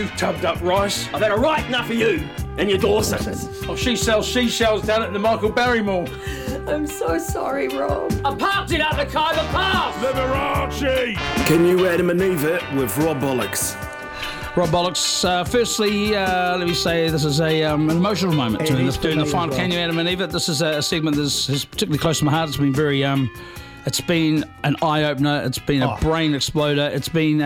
tubbed up rice. I've had a right enough of you and your Dawson. Oh, she sells seashells down at the Michael Barry Mall. I'm so sorry, Rob. I parked it at the Khyber Pass. Liberace! Can you Adam and Eve it with Rob Bollocks? Rob Bollocks, firstly, let me say this is an emotional moment doing the final Can You Adam and Eve It? This is a segment that's particularly close to my heart. It's been very, it's been an eye-opener. It's been a brain exploder. It's been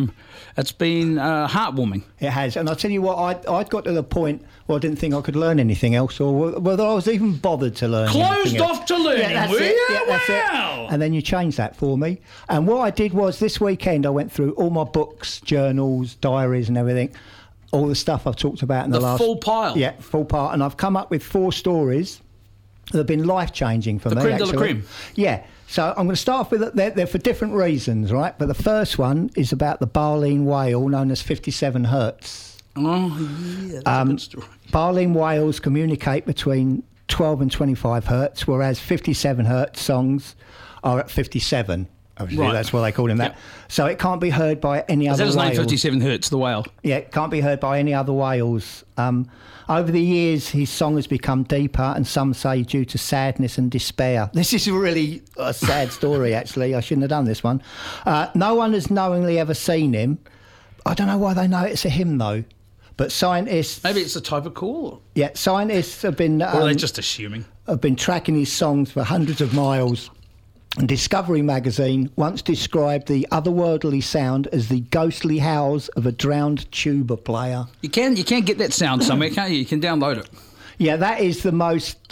heartwarming. It has. And I'll tell you what, I'd got to the point where I didn't think I could learn anything else, or whether I was even bothered to learn anything Closed else. off to learning, that's were it. you? Yeah, that's Wow. it. And then you changed that for me. And what I did was this weekend I went through all my books, journals, diaries and everything, all the stuff I've talked about in the last... full pile. Yeah, full pile. And I've come up with 4 stories that have been life-changing for me, creme de actually. la creme. Yeah. So I'm going to start off with they're for different reasons, right? But the first one is about the baleen whale, known as 57 hertz. Oh, yeah, that's a good story. Baleen whales communicate between 12 and 25 hertz, whereas 57 hertz songs are at 57. Obviously, Right. that's why they call them that. Yep. So it can't be heard by any Is other that his name, whale. 57 Hertz, the whale? Yeah, it can't be heard by any other whales. Over the years, his song has become deeper, and some say due to sadness and despair. This is really a sad story, actually. I shouldn't have done this one. No one has knowingly ever seen him. I don't know why they know it's a him, though. But scientists... Maybe it's a type of call. Yeah, scientists have been... Or are they just assuming? Have been tracking his songs for hundreds of miles. And Discovery magazine once described the otherworldly sound as the ghostly howls of a drowned tuba player. You can get that sound somewhere, can't you? You can download it. Yeah, that is the most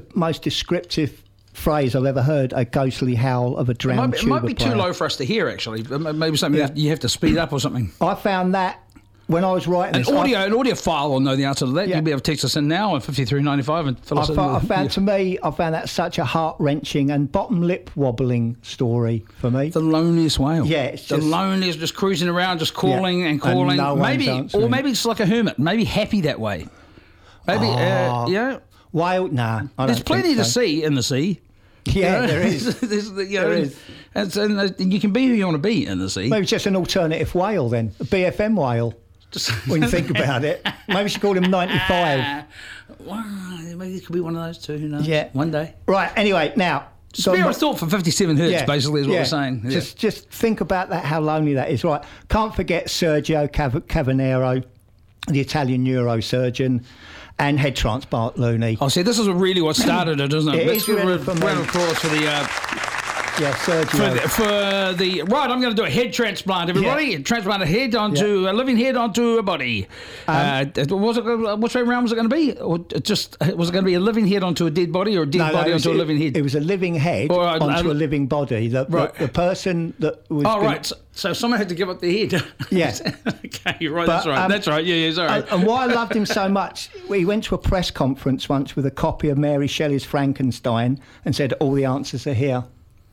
descriptive phrase I've ever heard, a ghostly howl of a drowned tuba player. It might be too low for us to hear, actually. Maybe something you have to speed up or something. I found that when I was writing An this... audio file will know the answer to that. Yeah. You'll be able to text us in now on 5395 and fill us in. I found that such a heart-wrenching and bottom-lip wobbling story for me. The loneliest whale. Yeah, it's the just... loneliest, just cruising around, just calling and calling. And no one's maybe answering. it's like a hermit. Maybe happy that way. Maybe, yeah. Whale? Nah, I There's don't plenty think to so. see in the sea. Yeah, there is. There is. And you can be who you want to be in the sea. Maybe just an alternative whale then, a BFM whale. When you think about it, maybe we should call him 95. Well, maybe it could be one of those two. Who knows? Yeah, one day. Right. Anyway, now spare a thought for 57 hertz. Yeah, Basically, is what yeah. we're saying. Yeah. Just think about that. How lonely that is. Right. Can't forget Sergio Cavaniero, the Italian neurosurgeon, and head transplant loony. Oh, see, this is really what started it, isn't it? It is really for me. Round of applause for the. Yeah, Sergio. For the right, I'm going to do a head transplant. Everybody, Yeah. Transplant a head onto a living head onto a body. Which way around was it going to be? Or was it going to be a living head onto a dead body, or a dead body onto a living head? It was a living head Or onto a living body. The person that was. Oh, right. So someone had to give up the head. Yeah. Okay, right. That's right. That's right. Yeah, sorry. And why I loved him so much, he went to a press conference once with a copy of Mary Shelley's Frankenstein and said, "All the answers are here."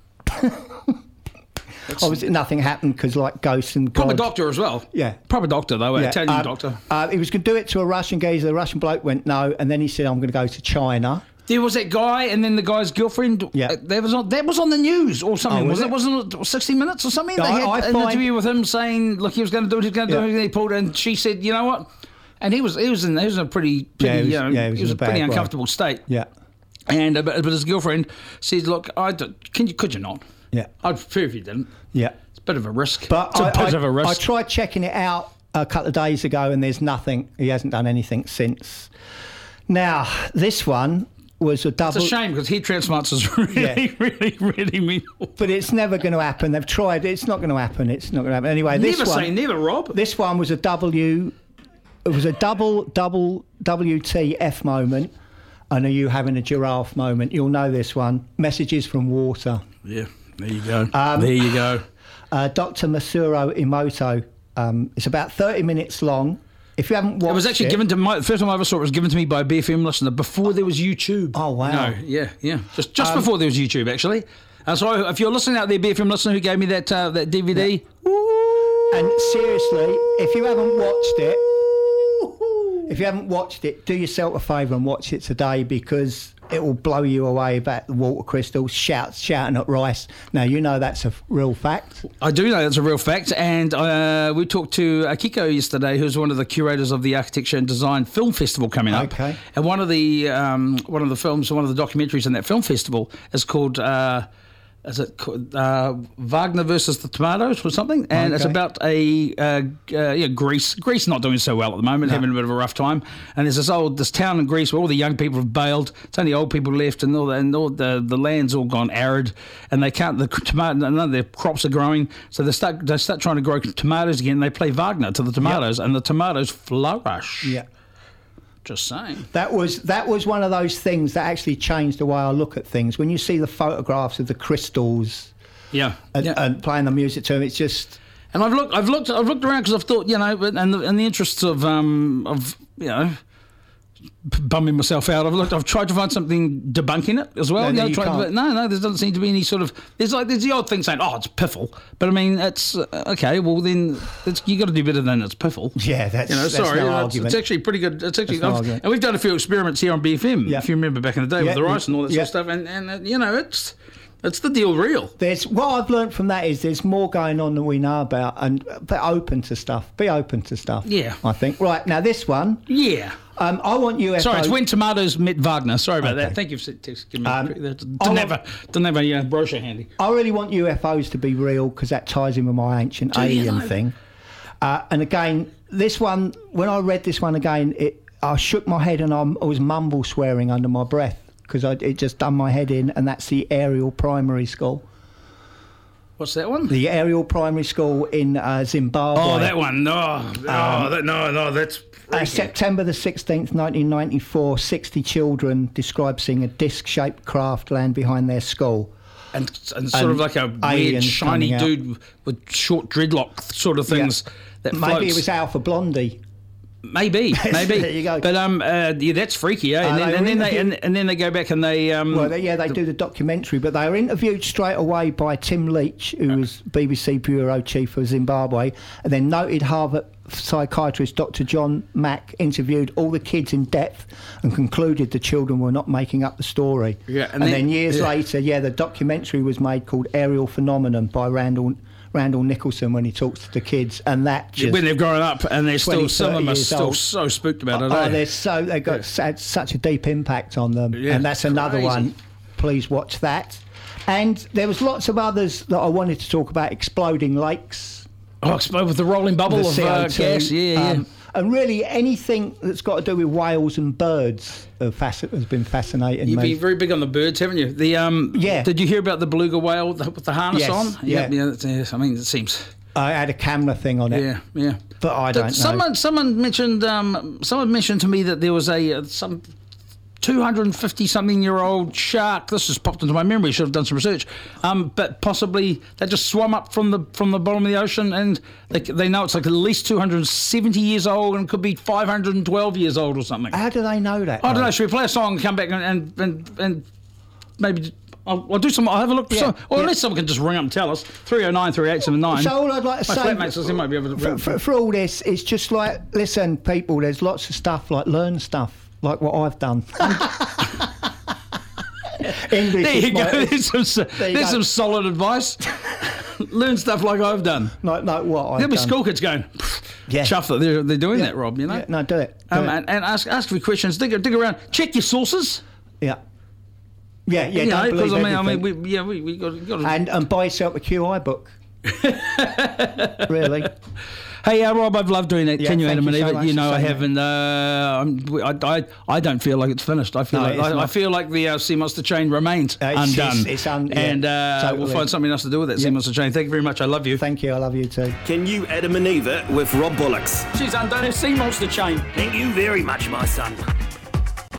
Obviously, nothing happened because, like, ghosts and proper gods. doctor as well. Yeah, proper doctor though. Yeah. Italian doctor. He was going to do it to a Russian geezer. The Russian bloke went no, and then he said, "I'm going to go to China." There was that guy, and then the guy's girlfriend. Yeah, that was on the news or something. Oh, was it? Wasn't it 60 Minutes or something? No, They had an find- interview with him saying, "Look, he was going to do it. He was going to do it." And he pulled, and she said, "You know what?" And he was in a pretty he was he in was a a pretty bad way. uncomfortable state. Yeah, And but his girlfriend said, "Look, could you not? Yeah, I'd prefer if you didn't. Yeah, it's a bit of a risk. But it's a bit of a risk. I tried checking it out a couple of days ago, and there's nothing. He hasn't done anything since. Now, this one was a double. It's a shame because head transplants is really mean. But it's never going to happen. They've tried. It's not going to happen. It's not going to happen. Anyway, Never say never, Rob. This one was a W. It was a double WTF moment, and are you having a giraffe moment? You'll know this one. Messages from water. Yeah, there you go. There you go. Dr. Masuro Emoto. It's about 30 minutes long. If you haven't watched it... was actually given to me... The first time I ever saw it was given to me by a BFM listener before there was YouTube. Oh, wow. No, yeah. Just before there was YouTube, actually. So if you're listening out there, BFM listener who gave me that DVD... Yeah. And seriously, if you haven't watched it, do yourself a favour and watch it today, because it will blow you away about the water crystals, shouting at Rice. Now, you know that's a real fact. I do know that's a real fact, and we talked to Akiko yesterday, who's one of the curators of the Architecture and Design Film Festival coming up. Okay. And one of the documentaries in that film festival is called. Is it called, Wagner versus the Tomatoes or something? And it's about Greece. Greece not doing so well at the moment, having a bit of a rough time. And there's this town in Greece where all the young people have bailed. It's only old people left, and all the land's all gone arid, and they can't. None of their crops are growing, so they start trying to grow tomatoes again. They play Wagner to the tomatoes, and the tomatoes flourish. Yeah. Just saying. That was one of those things that actually changed the way I look at things. When you see the photographs of the crystals, and playing the music to them, it's just. And I've looked around because I've thought, in the interests of bumming myself out, I've tried to find something debunking it as well. No, there doesn't seem to be any sort of. There's the odd thing saying, it's piffle, but I mean, it's okay. Well, then you got to do better than it's piffle. Yeah, that's sorry, no argument. It's actually pretty good. It's actually, and we've done a few experiments here on BFM. If you remember back in the day with the rice and all that sort of stuff, and it's the deal real. What I've learned from that is there's more going on than we know about, and be open to stuff. Yeah, I think. Right now, this one. Yeah. I want UFOs. Sorry, it's When Tomatoes Met Wagner. Sorry about that. Thank you for giving me didn't have a brochure handy. I really want UFOs to be real because that ties in with my ancient alien thing. And again, this one, when I read this one again, I shook my head and I was mumble swearing under my breath because it just done my head in, and that's the Ariel Primary School. What's that one? The Ariel Primary School in Zimbabwe. Oh, that one. No, that's... September the 16th, 1994, 60 children described seeing a disc-shaped craft land behind their school. And sort of like a weird, shiny dude with short dreadlock sort of things that floats. Maybe it was Alpha Blondie. Maybe. There you go. But that's freaky, eh? And then they go back and they they do the documentary. But they were interviewed straight away by Tim Leach, who was BBC bureau chief of Zimbabwe, and then noted Harvard psychiatrist Dr. John Mack interviewed all the kids in depth and concluded the children were not making up the story. Yeah, and then years later, the documentary was made called Aerial Phenomenon by Randall Nicholson when he talks to the kids, and that just when they've grown up and they're still some of them are still so spooked about it. They've got had such a deep impact on them, and that's another one. Please watch that. And there was lots of others that I wanted to talk about. Exploding lakes. Explode with the rolling bubble of gas. And really anything that's got to do with whales and birds has been fascinating. You've been very big on the birds, haven't you? Did you hear about the beluga whale with the harness on? Yeah. I mean, it seems. I had a camera thing on it. Yeah. But I don't know. Someone mentioned to me that there was some 250-something-year-old shark. This just popped into my memory. Should have done some research. But possibly they just swam up from the bottom of the ocean, and they know it's like at least 270 years old, and could be 512 years old or something. How do they know that? I don't know. Should we play a song and come back and maybe? I'll do some. I'll have a look. Unless someone can just ring up and tell us. 309 3879. So all I'd like to say, flatmate says he might be able to. For all this, it's just like, listen, people. There's lots of stuff learn stuff. Like what I've done. English. There you go. There's some solid advice. Learn stuff like I've done. Like what I've done. There'll be school kids going, chuff that they're doing that, Rob. Yeah, no, do it. And ask a few questions. Dig around. Check your sources. Yeah. Don't believe everything. We got to. And buy yourself a QI book. Really. Hey, Rob, I've loved doing that. Can you Adam and Eve? I haven't. I don't feel like it's finished. I feel I feel like the Sea Monster chain remains undone. Totally. We'll find something else to do with that Sea Monster chain. Thank you very much. I love you. Thank you. I love you too. Can you Adam and Eve it with Rob Bollocks? She's undone a Sea Monster chain. Thank you very much, my son.